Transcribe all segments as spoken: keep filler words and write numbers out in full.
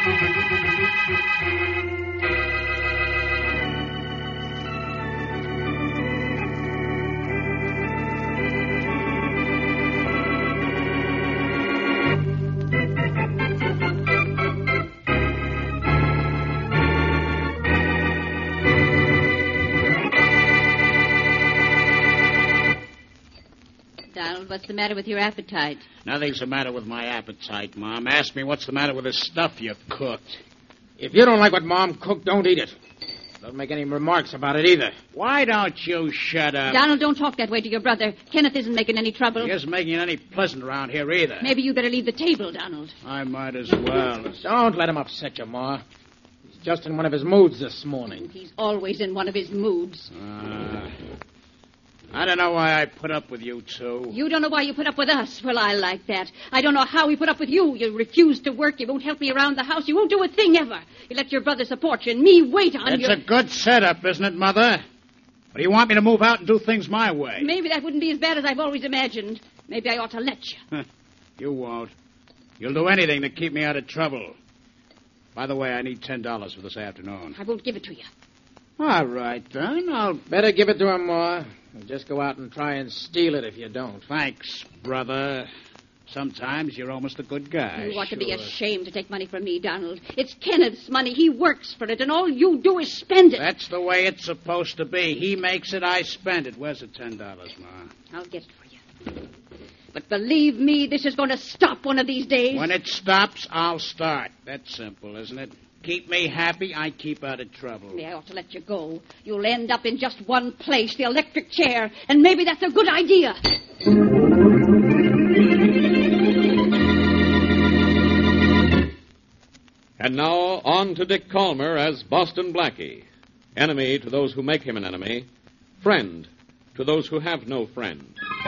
What's the matter with your appetite? Nothing's the matter with my appetite, Mom. Ask me what's the matter with the stuff you've cooked. If you don't like what Mom cooked, don't eat it. Don't make any remarks about it either. Why don't you shut up? Donald, don't talk that way to your brother. Kenneth isn't making any trouble. He isn't making it any pleasant around here either. Maybe you better leave the table, Donald. I might as well. Don't let him upset you, Ma. He's just in one of his moods this morning. He's always in one of his moods. Uh, I don't know why I put up with you two. You don't know why you put up with us. Well, I like that. I don't know how we put up with you. You refuse to work. You won't help me around the house. You won't do a thing ever. You let your brother support you and me wait on you. It's you. a good setup, isn't it, Mother? But you want me to move out and do things my way. Maybe that wouldn't be as bad as I've always imagined. Maybe I ought to let you. You won't. You'll do anything to keep me out of trouble. By the way, I need ten dollars for this afternoon. I won't give it to you. All right, then. I'll... Better give it to him, Ma. Just go out and try and steal it if you don't. Thanks, brother. Sometimes you're almost a good guy. You ought sure. to be ashamed to take money from me, Donald. It's Kenneth's money. He works for it, and all you do is spend it. That's the way it's supposed to be. He makes it, I spend it. Where's the ten dollars, Ma? I'll get it for you. But believe me, this is going to stop one of these days. When it stops, I'll start. That's simple, isn't it? Keep me happy, I keep out of trouble. Maybe I ought to let you go. You'll end up in just one place, the electric chair, and maybe that's a good idea. And now, on to Dick Calmer as Boston Blackie. Enemy to those who make him an enemy. Friend to those who have no friend.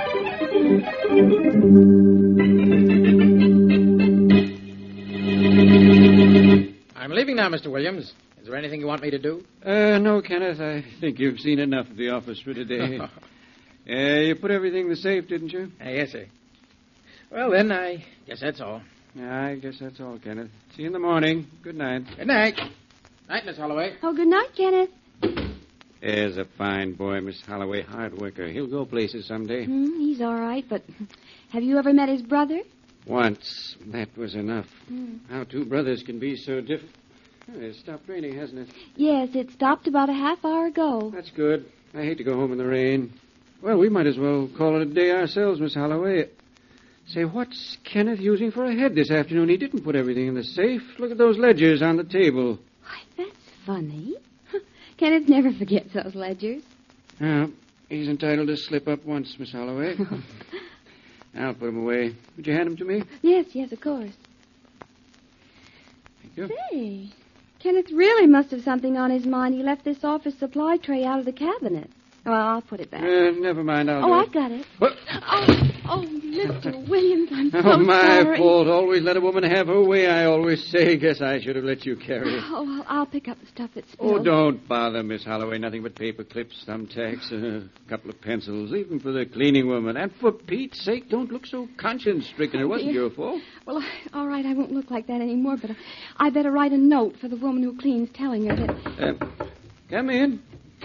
I'm leaving now, Mister Williams. Is there anything you want me to do? Uh, no, Kenneth. I think you've seen enough of the office for today. uh, you put everything in the safe, didn't you? Uh, yes, sir. Well, then, I guess that's all. I guess that's all, Kenneth. See you in the morning. Good night. Good night. Night, Miss Holloway. Oh, good night, Kenneth. There's a fine boy, Miss Holloway. Hard worker. He'll go places someday. Mm, he's all right, but have you ever met his brother? Once. That was enough. Mm. How two brothers can be so different. Oh, it's stopped raining, hasn't it? Yes, it stopped about a half hour ago. That's good. I hate to go home in the rain. Well, we might as well call it a day ourselves, Miss Holloway. Say, what's Kenneth using for a head this afternoon? He didn't put everything in the safe. Look at those ledgers on the table. Why, that's funny. Kenneth never forgets those ledgers. Well, he's entitled to slip up once, Miss Holloway. I'll put him away. Would you hand him to me? Yes, yes, of course. Thank you. Say, Kenneth really must have something on his mind. He left this office supply tray out of the cabinet. Well, I'll put it back. Uh, never mind, I'll oh, do I've it. got it. What? Oh, oh, Mister Williams, I'm so Oh, my sorry. fault. Always let a woman have her way, I always say. Guess I should have let you carry it. Oh, well, I'll pick up the stuff that's spilled. Oh, don't bother, Miss Holloway. Nothing but paper clips, thumbtacks, a couple of pencils, even for the cleaning woman. And for Pete's sake, don't look so conscience-stricken. It wasn't dear. your fault. Well, all right, I won't look like that anymore, but I better write a note for the woman who cleans telling her that... Uh, come in.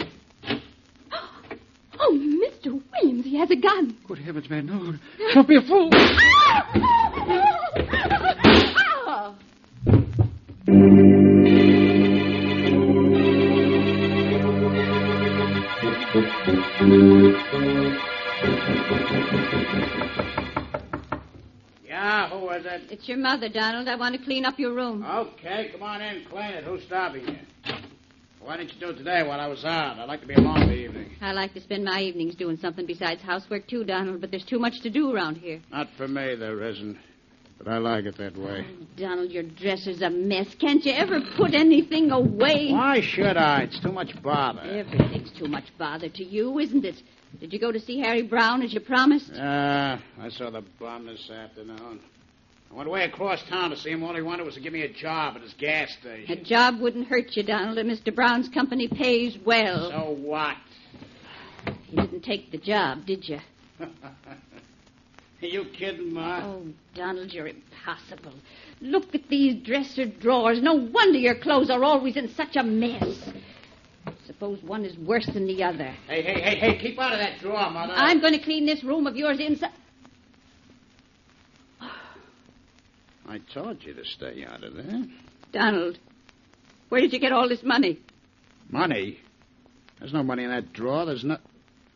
Oh, Mister Williams, he has a gun. Good heavens, man, no. Don't be a fool. Yeah, who is it? It's your mother, Donald. I want to clean up your room. Okay, come on in, clean it. Who's stopping you? Why didn't you do it today while I was out? I'd like to be alone in the evening. I like to spend my evenings doing something besides housework, too, Donald, but there's too much to do around here. Not for me, there isn't. But I like it that way. Oh, Donald, your dress is a mess. Can't you ever put anything away? Why should I? It's too much bother. Everything's too much bother to you, isn't it? Did you go to see Harry Brown as you promised? Uh, I saw the bum this afternoon. I went way across town to see him. All he wanted was to give me a job at his gas A station. job wouldn't hurt you, Donald, and Mister Brown's company pays well. So what? You didn't take the job, did you? Are you kidding, Ma? Oh, Donald, you're impossible. Look at these dresser drawers. No wonder your clothes are always in such a mess. Suppose one is worse than the other. Hey, hey, hey, hey, keep out of that drawer, Mother. I'm going to clean this room of yours inside. I told you to stay out of there. Donald, where did you get all this money? Money? There's no money in that drawer. There's no...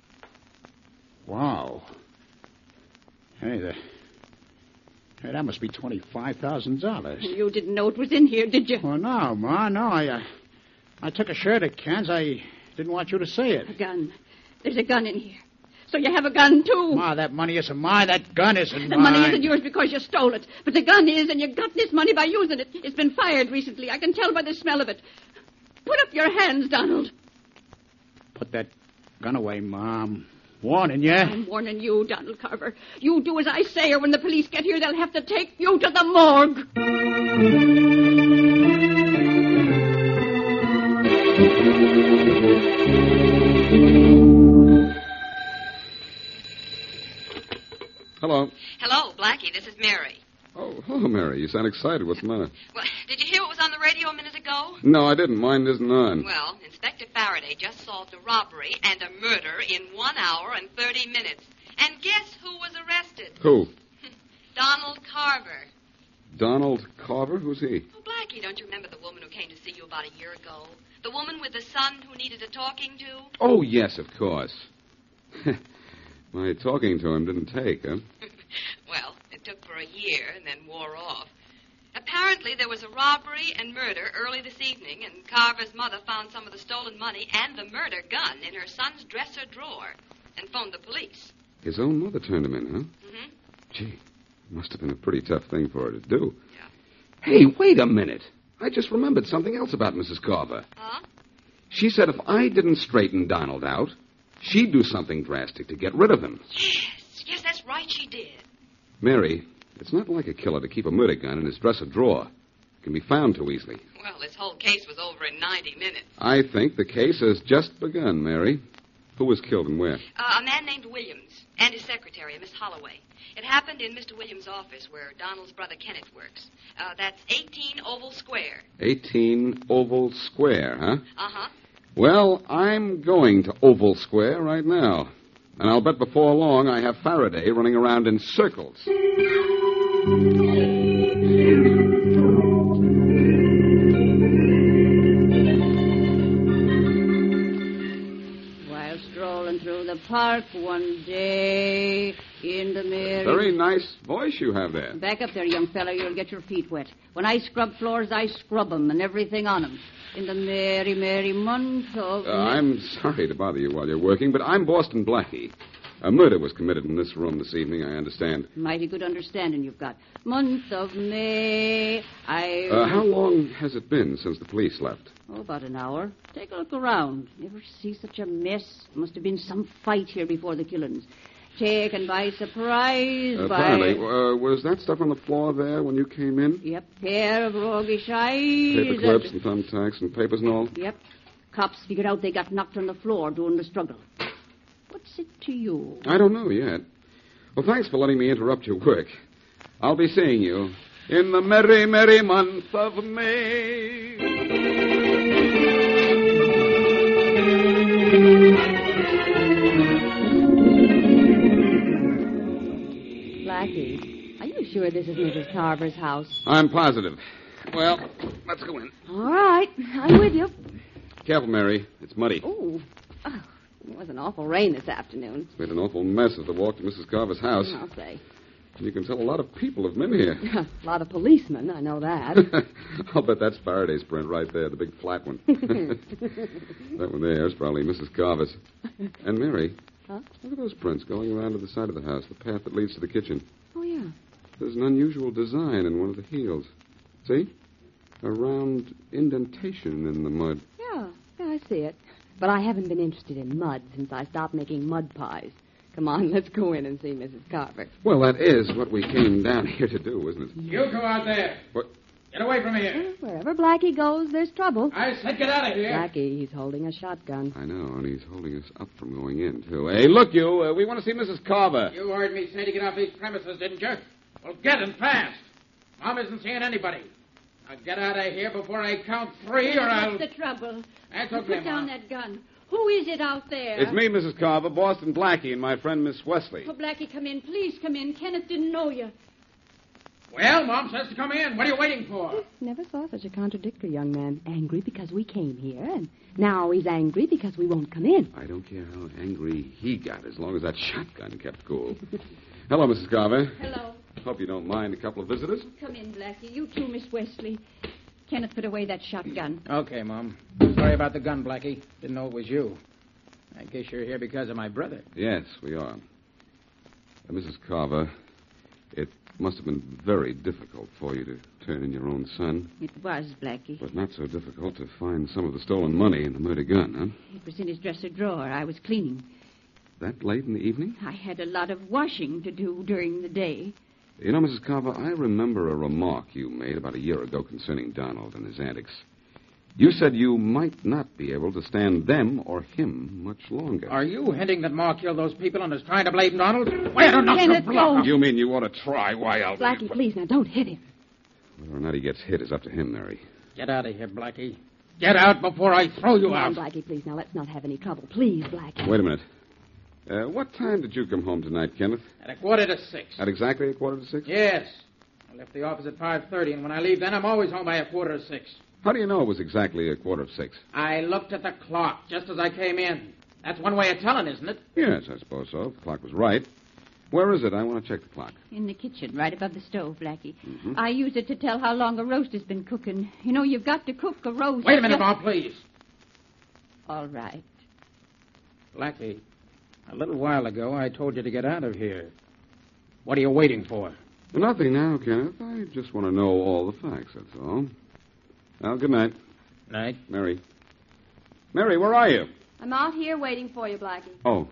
Wow. Hey, the... hey, that must be twenty-five thousand dollars. You didn't know it was in here, did you? Well, no, Ma, no. I, uh, I took a shirt at Ken's. I didn't want you to see A it. gun. There's a gun in here. So you have a gun, too. Ma, that money isn't mine. That gun isn't The mine. money isn't yours because you stole it. But the gun is, and you got this money by using it. It's been fired recently. I can tell by the smell of it. Put up your hands, Donald. Put that gun away, Mom. Warning you. I'm warning you, Donald Carver. You do as I say, or when the police get here, they'll have to take you to the morgue. Hello. Hello, Blackie. This is Mary. Oh, hello, Mary. You sound excited. What's the matter? Well, did you hear what was on the radio a minute ago? No, I didn't. Mine isn't on. Well, Inspector Faraday just solved a robbery and a murder in one hour and thirty minutes. And guess who was arrested? Who? Donald Carver. Donald Carver? Who's he? Oh, Blackie, don't you remember the woman who came to see you about a year ago? The woman with the son who needed a talking to? Oh, yes, of course. My talking to him didn't take, huh? Well, it took for a year and then wore off. Apparently, there was a robbery and murder early this evening, and Carver's mother found some of the stolen money and the murder gun in her son's dresser drawer and phoned the police. His own mother turned him in, huh? Mm-hmm. Gee, must have been a pretty tough thing for her to do. Yeah. Hey, wait a minute. I just remembered something else about Missus Carver. Huh? She said if I didn't straighten Donald out, she'd do something drastic to get rid of him. Yes, yes, that's right, she did. Mary, it's not like a killer to keep a murder gun in his dresser drawer. It can be found too easily. Well, this whole case was over in ninety minutes. I think the case has just begun, Mary. Who was killed and where? Uh, a man named Williams and his secretary, Miss Holloway. It happened in Mister Williams' office where Donald's brother Kenneth works. Uh, that's eighteen Oval Square. eighteen Oval Square, huh? Uh-huh. Well, I'm going to Oval Square right now. And I'll bet before long I have Faraday running around in circles. While strolling through the park one day in the Mary... Very nice voice you have there. Back up there, young fella. You'll get your feet wet. When I scrub floors, I scrub 'em and everything on 'em. In the merry, merry month of... Uh, I'm sorry to bother you while you're working, but I'm Boston Blackie. A murder was committed in this room this evening, I understand. Mighty good understanding you've got. Month of May, I... Uh, how long has it been since the police left? Oh, about an hour. Take a look around. Never see such a mess. Must have been some fight here before the killings. Taken by surprise Uh, by... Apparently. Uh, was that stuff on the floor there when you came in? Yep, pair of roguish eyes. Paper clips and thumbtacks and papers and all? Yep. Cops figured out they got knocked on the floor during the struggle. What's it to you? I don't know yet. Well, thanks for letting me interrupt your work. I'll be seeing you in the merry, merry month of May. Blackie, are you sure this is Missus Carver's house? I'm positive. Well, let's go in. All right, I'm with you. Careful, Mary. It's muddy. Ooh. Oh, it was an awful rain this afternoon. It's made an awful mess of the walk to Missus Carver's house. I'll say. You can tell a lot of people have been here. A lot of policemen, I know that. I'll bet that's Faraday's print right there, the big flat one. That one there is probably Missus Carver's. And Mary, Huh? look at those prints going around to the side of the house, the path that leads to the kitchen. Oh, yeah. There's an unusual design in one of the heels. See? A round indentation in the mud. Yeah, yeah, I see it. But I haven't been interested in mud since I stopped making mud pies. Come on, let's go in and see Missus Carver. Well, that is what we came down here to do, isn't it? You go out there. What? Get away from here. Wherever Blackie goes, there's trouble. I said get out of here. Blackie, he's holding a shotgun. I know, and he's holding us up from going in, too. Hey, look, you. Uh, we want to see Missus Carver. You heard me say to get off these premises, didn't you? Well, get and fast. Mom isn't seeing anybody. Now get out of here before I count three, or I'll... What's the trouble? That's okay, Put down Mom. that gun. Who is it out there? It's me, Missus Carver, Boston Blackie, and my friend Miss Wesley. Oh, Blackie, come in. Please come in. Kenneth didn't know you. Well, Mom says to come in. What are you waiting for? Never saw such a contradictory young man. Angry because we came here, and now he's angry because we won't come in. I don't care how angry he got, as long as that shotgun kept cool. Hello, Missus Carver. Hello. Hope you don't mind a couple of visitors. Come in, Blackie. You too, Miss Wesley. Kenneth, put away that shotgun. Okay, Mom. Sorry about the gun, Blackie. Didn't know it was you. I guess you're here because of my brother. Yes, we are. Uh, Missus Carver, it must have been very difficult for you to turn in your own son, It was, Blackie. but not so difficult to find some of the stolen money in the murder gun, huh? It was in his dresser drawer. I was cleaning. That late in the evening? I had a lot of washing to do during the day. You know, Missus Carver, I remember a remark you made about a year ago concerning Donald and his antics. You said you might not be able to stand them or him much longer. Are you hinting that Ma killed those people and is trying to blame Donald? Why, I don't know. Kenneth, block. You mean you ought to try? Why, I'll... Blackie, please, now, don't hit him. Whether or not he gets hit is up to him, Mary. Get out of here, Blackie. Get out before I throw you Come on, out. Blackie, please, now, let's not have any trouble. Please, Blackie. Wait a minute. Uh, what time did you come home tonight, Kenneth? At a quarter to six. At exactly a quarter to six? Yes. I left the office at five thirty, and when I leave then, I'm always home by a quarter to six. How do you know it was exactly a quarter of six? I looked at the clock just as I came in. That's one way of telling, isn't it? Yes, I suppose so. The clock was right. Where is it? I want to check the clock. In the kitchen, right above the stove, Blackie. Mm-hmm. I use it to tell how long a roast has been cooking. You know, you've got to cook a roast. Wait a minute, just- Ma, please. All right. Blackie, a little while ago, I told you to get out of here. What are you waiting for? Nothing now, Kenneth. I just want to know all the facts, that's all. Well, good night. Night. Mary. Mary, where are you? I'm out here waiting for you, Blackie. Oh,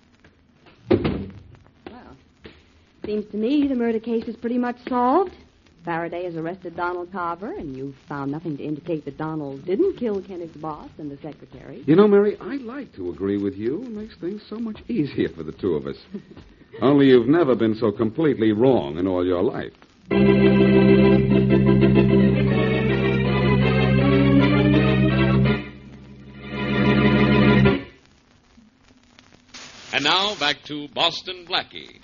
Well, seems to me the murder case is pretty much solved. Faraday has arrested Donald Carver, and you've found nothing to indicate that Donald didn't kill Kenneth's boss and the secretary. you know, Mary, I like to agree with you. It makes things so much easier for the two of us. Only you've never been so completely wrong in all your life. And now back to Boston Blackie.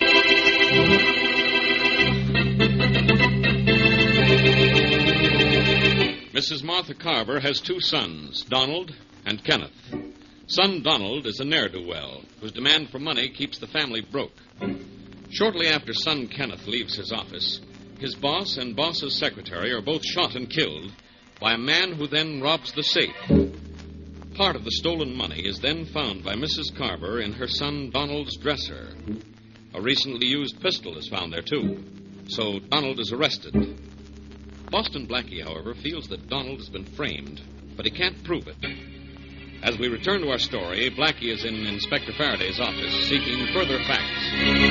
Missus Martha Carver has two sons, Donald and Kenneth. Son Donald is a ne'er-do-well whose demand for money keeps the family broke. Shortly after son Kenneth leaves his office, his boss and boss's secretary are both shot and killed by a man who then robs the safe. Part of the stolen money is then found by Missus Carver in her son Donald's dresser. A recently used pistol is found there, too. So Donald is arrested. Boston Blackie, however, feels that Donald has been framed, but he can't prove it. As we return to our story, Blackie is in Inspector Faraday's office seeking further facts.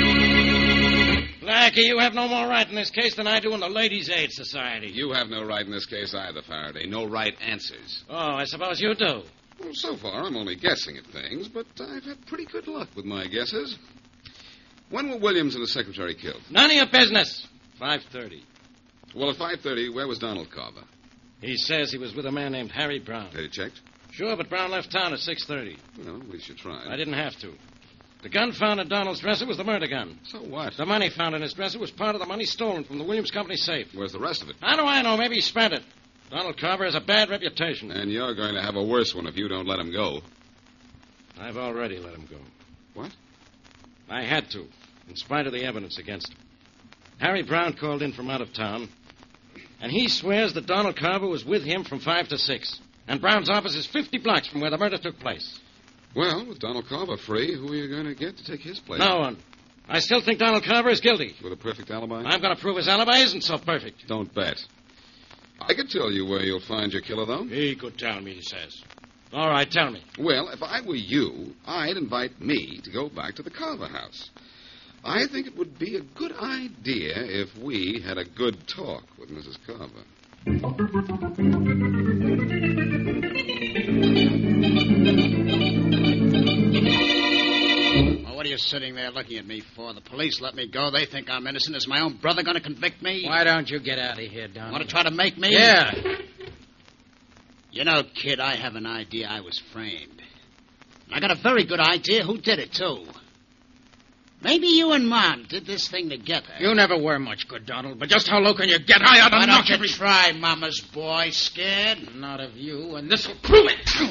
Blackie, you have no more right in this case than I do in the Ladies' Aid Society. You have no right in this case either, Faraday. No right answers. Oh, I suppose you do. Well, so far, I'm only guessing at things, but I've had pretty good luck with my guesses. When were Williams and the secretary killed? None of your business. five thirty. Well, at five thirty, where was Donald Carver? He says he was with a man named Harry Brown. Had he checked? Sure, but Brown left town at six thirty. Well, at least you tried. I didn't have to. The gun found in Donald's dresser was the murder gun. So what? The money found in his dresser was part of the money stolen from the Williams Company safe. Where's the rest of it? How do I know? Maybe he spent it. Donald Carver has a bad reputation. And you're going to have a worse one if you don't let him go. I've already let him go. What? I had to, in spite of the evidence against him. Harry Brown called in from out of town, and he swears that Donald Carver was with him from five to six. And Brown's office is fifty blocks from where the murder took place. Well, with Donald Carver free, who are you going to get to take his place? No one. I still think Donald Carver is guilty. With a perfect alibi? I'm going to prove his alibi isn't so perfect. Don't bet. I could tell you where you'll find your killer, though. He could tell me, he says. All right, tell me. Well, if I were you, I'd invite me to go back to the Carver house. I think it would be a good idea if we had a good talk with Missus Carver. Well, what are you sitting there looking at me for? The police let me go. They think I'm innocent. Is my own brother going to convict me? Why don't you get out of here, Donald? Want to try to make me? Yeah. You know, kid, I have an idea I was framed. And I got a very good idea who did it, too. Maybe you and Mom did this thing together. You never were much good, Donald, but just how low can you get? I ought to Why knock don't you every... try, Mama's boy? Scared? Not of you, and this'll prove it.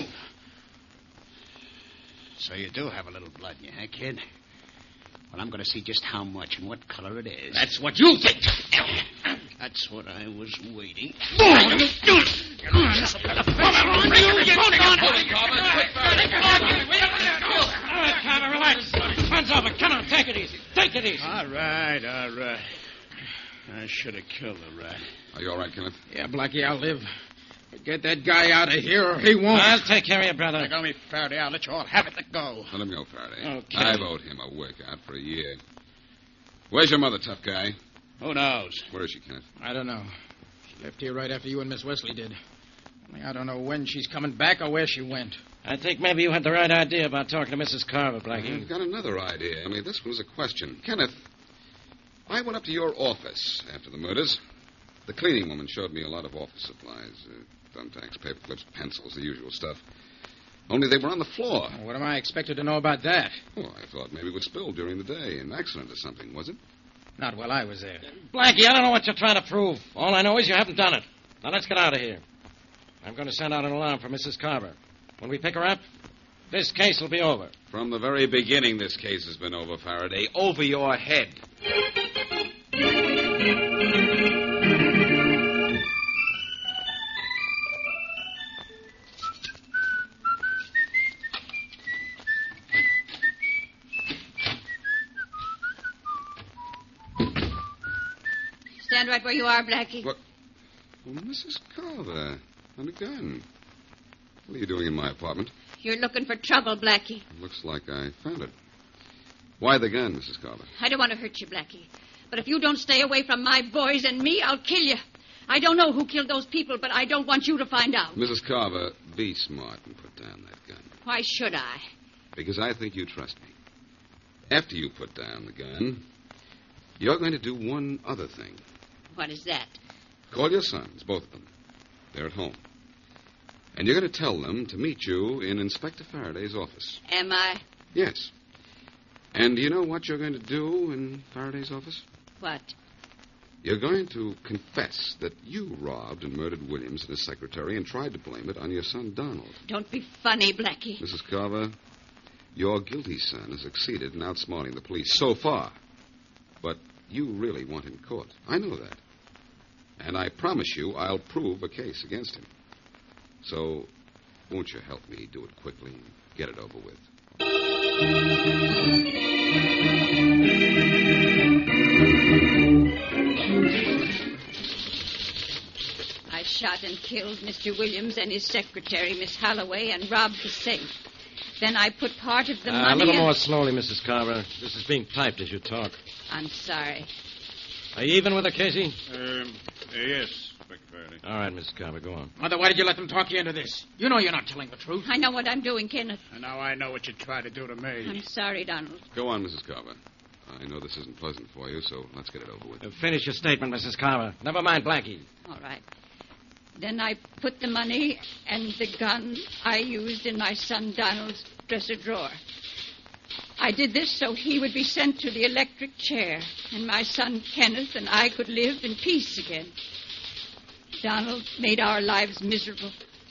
So you do have a little blood in you, huh, kid? Well, I'm going to see just how much and what color it is. That's what you think. That's what I was waiting. All right, Carver, relax. Hands over. Come on, take it easy. Take it easy. All right, all right. I should have killed the rat. Are you all right, Kenneth? Yeah, Blackie, I'll live. Get that guy out of here or he won't. I'll take care of you, brother. Let go me, Faraday. I'll let you all have it. Let go. Let him go, Faraday. Okay. I've owed him a workout for a year. Where's your mother, tough guy? Who knows? Where is she, Kenneth? I don't know. She left here right after you and Miss Wesley did. Only I don't know when she's coming back or where she went. I think maybe you had the right idea about talking to Missus Carver, Blackie. I've got another idea. I mean, this one's a question. Kenneth, I went up to your office after the murders. The cleaning woman showed me a lot of office supplies. Uh, thumbtacks, paper clips, pencils, the usual stuff. Only they were on the floor. What am I expected to know about that? Oh, I thought maybe it would spill during the day. An accident or something, was it? Not while I was there. Blackie, I don't know what you're trying to prove. All I know is you haven't done it. Now, let's get out of here. I'm going to send out an alarm for Missus Carver. When we pick her up, this case will be over. From the very beginning, this case has been over, Faraday. Over your head. Stand right where you are, Blackie. What? Well, Missus Carver, and a gun. What are you doing in my apartment? You're looking for trouble, Blackie. Looks like I found it. Why the gun, Missus Carver? I don't want to hurt you, Blackie. But if you don't stay away from my boys and me, I'll kill you. I don't know who killed those people, but I don't want you to find out. Missus Carver, be smart and put down that gun. Why should I? Because I think you trust me. After you put down the gun, you're going to do one other thing. What is that? Call your sons, both of them. They're at home. And you're going to tell them to meet you in Inspector Faraday's office. Am I? Yes. And do you know what you're going to do in Faraday's office? What? You're going to confess that you robbed and murdered Williams and his secretary and tried to blame it on your son, Donald. Don't be funny, Blackie. Missus Carver, your guilty son has succeeded in outsmarting the police so far. But you really want him caught. I know that. And I promise you I'll prove a case against him. So, won't you help me do it quickly and get it over with? I shot and killed Mister Williams and his secretary, Miss Holloway, and robbed the safe. Then I put part of the Uh, money... a little in- more slowly, Missus Carver. This is being typed as you talk. I'm sorry. Are you even with her, Casey? Um, yes, Inspector Faraday. All right, Missus Carver, go on. Mother, why did you let them talk you into this? You know you're not telling the truth. I know what I'm doing, Kenneth. And now I know what you tried to do to me. I'm sorry, Donald. Go on, Missus Carver. I know this isn't pleasant for you, so let's get it over with. Uh, finish your statement, Missus Carver. Never mind Blackie. All right. Then I put the money and the gun I used in my son Donald's dresser drawer. I did this so he would be sent to the electric chair, and my son Kenneth and I could live in peace again. Donald made our lives miserable.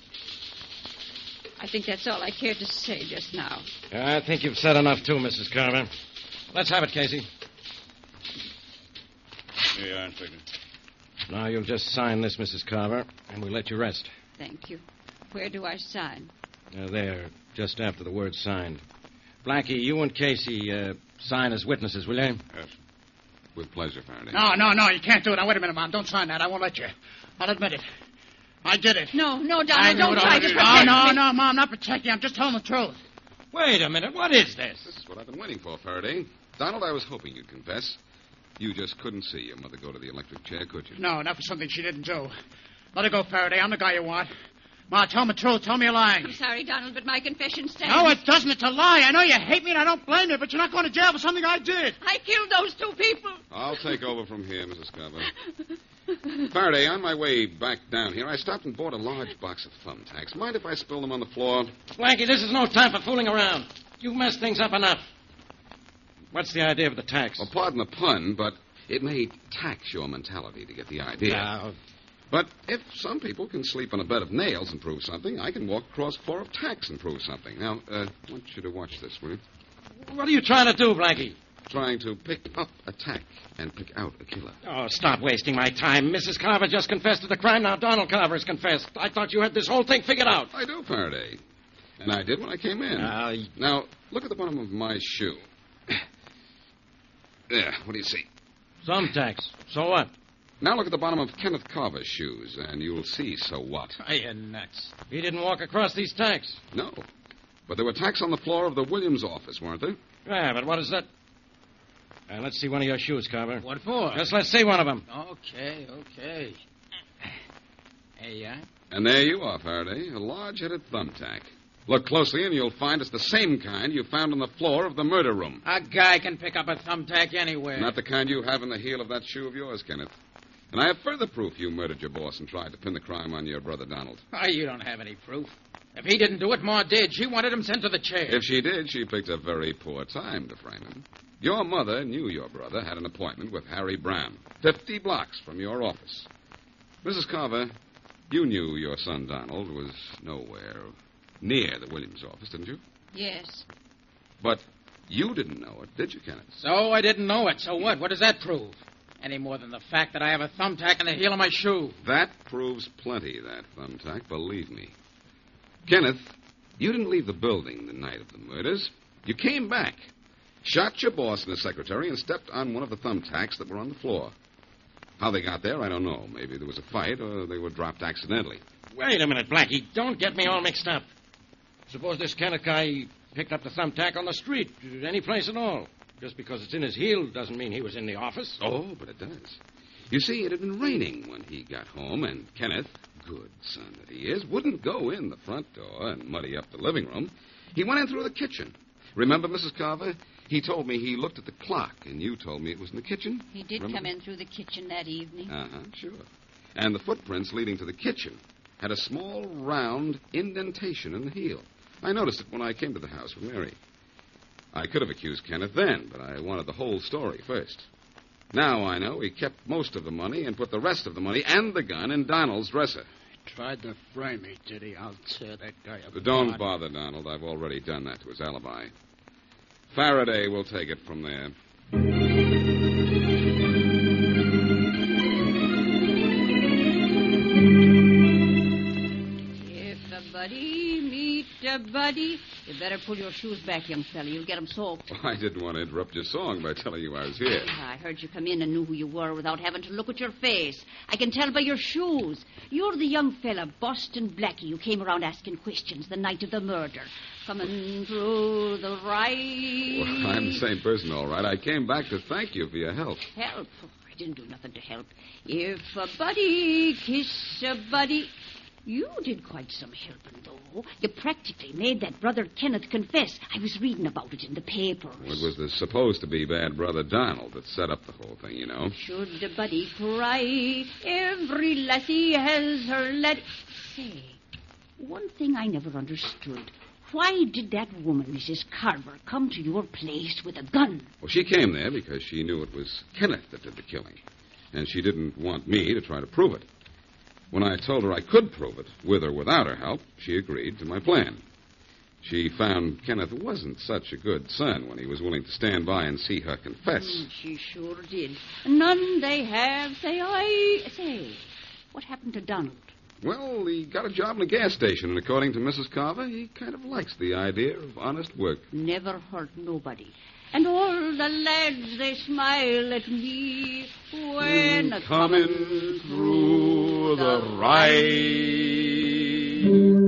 I think that's all I care to say just now. I think you've said enough, too, Missus Carver. Let's have it, Casey. Here you are, Inspector. Now you'll just sign this, Missus Carver, and we'll let you rest. Thank you. Where do I sign? Uh, there, just after the word signed. Blackie, you and Casey uh, sign as witnesses, will you? Yes. With pleasure, Faraday. No, no, no, you can't do it. Now, wait a minute, Mom. Don't sign that. I won't let you. I'll admit it. I did it. No, no, I Donald, knew don't it try all. to No, protect no, me. no, Mom, I'm not protecting you. I'm just telling the truth. Wait a minute. What is this? This is what I've been waiting for, Faraday. Donald, I was hoping you'd confess. You just couldn't see your mother go to the electric chair, could you? No, not for something she didn't do. Let her go, Faraday. I'm the guy you want. Ma, tell me the truth. Tell me a lie. I'm sorry, Donald, but my confession stands. No, it doesn't. It's a lie. I know you hate me, and I don't blame you, but you're not going to jail for something I did. I killed those two people. I'll take over from here, Missus Carver. Faraday, on my way back down here, I stopped and bought a large box of thumbtacks. Mind if I spill them on the floor? Blackie, this is no time for fooling around. You've messed things up enough. What's the idea of the tax? Well, pardon the pun, but it may tax your mentality to get the idea. Now, But if some people can sleep on a bed of nails and prove something, I can walk across a floor of tacks and prove something. Now, uh, I want you to watch this, will you? what are you trying to do, Blackie? Trying to pick up a tack and pick out a killer. Oh, stop wasting my time. Missus Carver just confessed to the crime. Now Donald Carver's confessed. I thought you had this whole thing figured out. I do, Faraday. And I did when I came in. Uh, Now, look at the bottom of my shoe. There, what do you see? Thumbtacks. So what? Now look at the bottom of Kenneth Carver's shoes, and you'll see so what. Are you nuts? He didn't walk across these tacks. No. But there were tacks on the floor of the Williams office, weren't there? Yeah, but what is that? Uh, let's see one of your shoes, Carver. What for? Just let's see one of them. Okay, okay. There you are. And there you are, Faraday, a large-headed thumbtack. Look closely, and you'll find it's the same kind you found on the floor of the murder room. A guy can pick up a thumbtack anywhere. Not the kind you have in the heel of that shoe of yours, Kenneth. And I have further proof you murdered your boss and tried to pin the crime on your brother Donald. Oh, you don't have any proof. If he didn't do it, Ma did. She wanted him sent to the chair. If she did, she picked a very poor time to frame him. Your mother knew your brother had an appointment with Harry Brown, fifty blocks from your office. Missus Carver, you knew your son Donald was nowhere near the Williams office, didn't you? Yes. But you didn't know it, did you, Kenneth? So I didn't know it. So what? What does that prove? Any more than the fact that I have a thumbtack in the heel of my shoe. That proves plenty, that thumbtack, believe me. Kenneth, you didn't leave the building the night of the murders. You came back, shot your boss and the secretary, and stepped on one of the thumbtacks that were on the floor. How they got there, I don't know. Maybe there was a fight, or they were dropped accidentally. Wait a minute, Blackie. Don't get me all mixed up. Suppose this Kenneth guy picked up the thumbtack on the street, any place at all. Just because it's in his heel doesn't mean he was in the office. Oh, but it does. You see, it had been raining when he got home, and Kenneth, good son that he is, wouldn't go in the front door and muddy up the living room. He went in through the kitchen. Remember, Missus Carver? He told me he looked at the clock, and you told me it was in the kitchen. He did Remember? come in through the kitchen that evening. Uh-huh, sure. And the footprints leading to the kitchen had a small, round indentation in the heel. I noticed it when I came to the house with Mary. I could have accused Kenneth then, but I wanted the whole story first. Now I know he kept most of the money and put the rest of the money and the gun in Donald's dresser. Tried to frame me, did he? I'll tear that guy up. But don't bother, Donald. I've already done that to his alibi. Faraday will take it from there. If a buddy meet a buddy, you better pull your shoes back, young fella. You'll get 'em soaked. Oh, I didn't want to interrupt your song by telling you I was here. I heard you come in and knew who you were without having to look at your face. I can tell by your shoes. You're the young fella, Boston Blackie, who came around asking questions the night of the murder. Coming through the right... Well, I'm the same person, all right. I came back to thank you for your help. Help? Oh, I didn't do nothing to help. If a buddy kiss a buddy... You did quite some helping, though. You practically made that brother Kenneth confess. I was reading about it in the papers. Well, it was the supposed to be bad brother Donald that set up the whole thing, you know. Should a buddy cry, every lassie has her lad... Say, one thing I never understood. Why did that woman, Missus Carver, come to your place with a gun? Well, she came there because she knew it was Kenneth that did the killing. And she didn't want me to try to prove it. When I told her I could prove it, with or without her help, she agreed to my plan. She found Kenneth wasn't such a good son when he was willing to stand by and see her confess. Mm, she sure did. None they have, say I. Say, what happened to Donald? Well, he got a job in a gas station, and according to Missus Carver, he kind of likes the idea of honest work. Never hurt nobody. And all the lads, they smile at me when coming through the right.